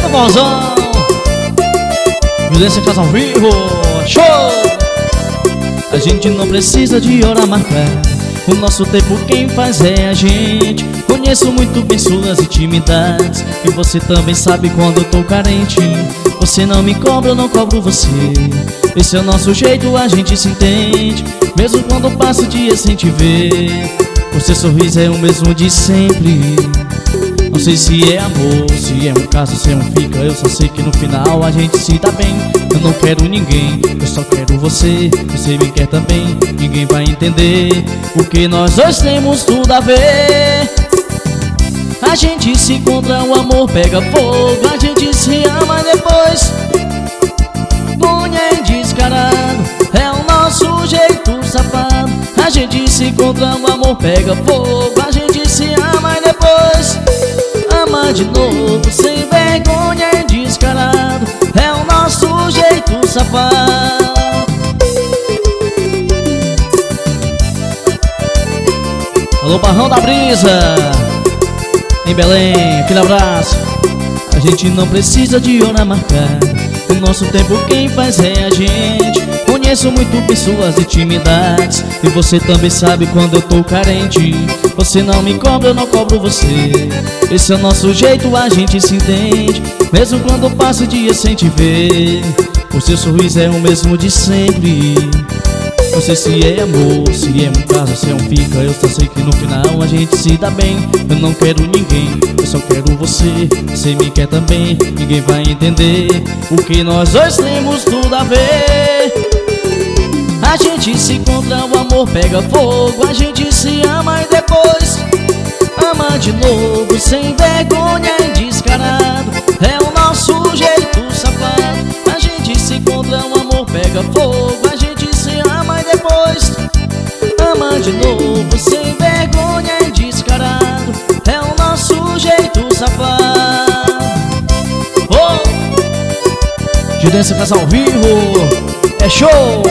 do Bolzão. Violência Casa ao vivo, show! A gente não precisa de hora marcada, o nosso tempo quem faz é a gente. Conheço muito bem suas intimidades, e você também sabe quando eu tô carente. Você não me cobra, eu não cobro você. Esse é o nosso jeito, a gente se entende, mesmo quando passa o dia sem te ver. O seu sorriso é o mesmo de sempre. Não sei se é amor, se é um caso, se é um fica. Eu só sei que no final a gente se dá bem. Eu não quero ninguém, eu só quero você. Você me quer também, ninguém vai entender, porque nós dois temos tudo a ver. A gente se encontra, o amor pega fogo. A gente se ama e depois punha em descarado. É o nosso jeito safado. A gente se encontra, o amor pega fogo. A gente se ama e depois ama de novo, sem vergonha e descarado. É o nosso jeito safado. Alô, Barrão da Brisa, em Belém, aquele abraço. A gente não precisa de hora marcada, o nosso tempo quem faz é a gente. Conheço muito bem suas intimidades, e você também sabe quando eu tô carente. Você não me cobra, eu não cobro você. Esse é o nosso jeito, a gente se entende, mesmo quando passa o dia sem te ver. O seu sorriso é o mesmo de sempre. Não sei se é amor, se é um caso, se é um fica. Eu só sei que no final a gente se dá bem. Eu não quero ninguém, eu só quero você. Você me quer também, ninguém vai entender, porque nós dois temos tudo a ver. A gente se encontra, o amor pega fogo. A gente se ama e depois ama de novo, sem vergonha e descarado. É o nosso jeito safado. A gente se encontra, o amor pega fogo. A gente se ama e depois ama de novo, sem vergonha e descarado. É o nosso jeito safado. Oh! Violência Casa ao vivo, é show!